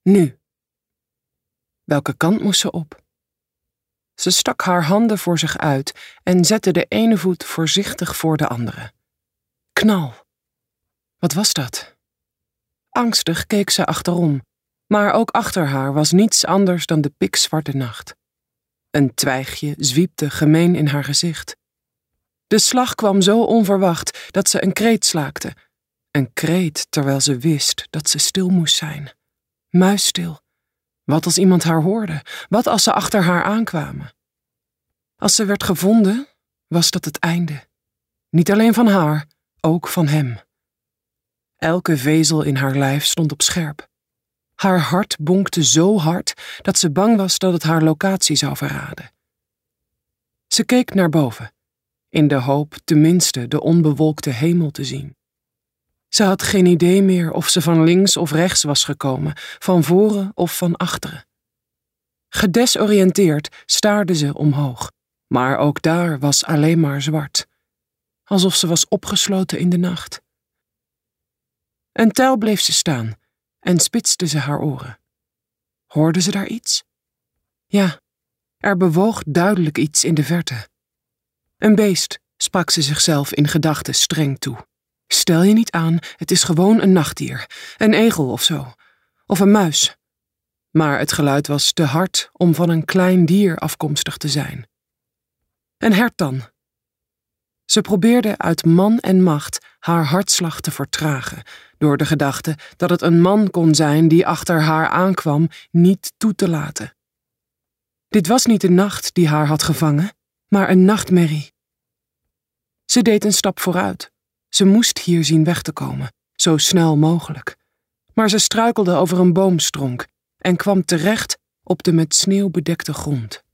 Nu. Welke kant moest ze op? Ze stak haar handen voor zich uit en zette de ene voet voorzichtig voor de andere. Knal. Wat was dat? Angstig keek ze achterom, maar ook achter haar was niets anders dan de pikzwarte nacht. Een twijgje zwiepte gemeen in haar gezicht. De slag kwam zo onverwacht dat ze een kreet slaakte. Een kreet terwijl ze wist dat ze stil moest zijn. Muisstil. Wat als iemand haar hoorde? Wat als ze achter haar aankwamen? Als ze werd gevonden, was dat het einde. Niet alleen van haar, ook van hem. Elke vezel in haar lijf stond op scherp. Haar hart bonkte zo hard dat ze bang was dat het haar locatie zou verraden. Ze keek naar boven, in de hoop tenminste de onbewolkte hemel te zien. Ze had geen idee meer of ze van links of rechts was gekomen, van voren of van achteren. Gedesoriënteerd staarde ze omhoog, maar ook daar was alleen maar zwart, alsof ze was opgesloten in de nacht. Een tel bleef ze staan en spitste ze haar oren. Hoorde ze daar iets? Ja, er bewoog duidelijk iets in de verte. Een beest, sprak ze zichzelf in gedachten streng toe. Stel je niet aan, het is gewoon een nachtdier, een egel of zo, of een muis. Maar het geluid was te hard om van een klein dier afkomstig te zijn. Een hert dan. Ze probeerde uit man en macht haar hartslag te vertragen, door de gedachte dat het een man kon zijn die achter haar aankwam niet toe te laten. Dit was niet de nacht die haar had gevangen, maar een nachtmerrie. Ze deed een stap vooruit. Ze moest hier zien weg te komen, zo snel mogelijk. Maar ze struikelde over een boomstronk en kwam terecht op de met sneeuw bedekte grond.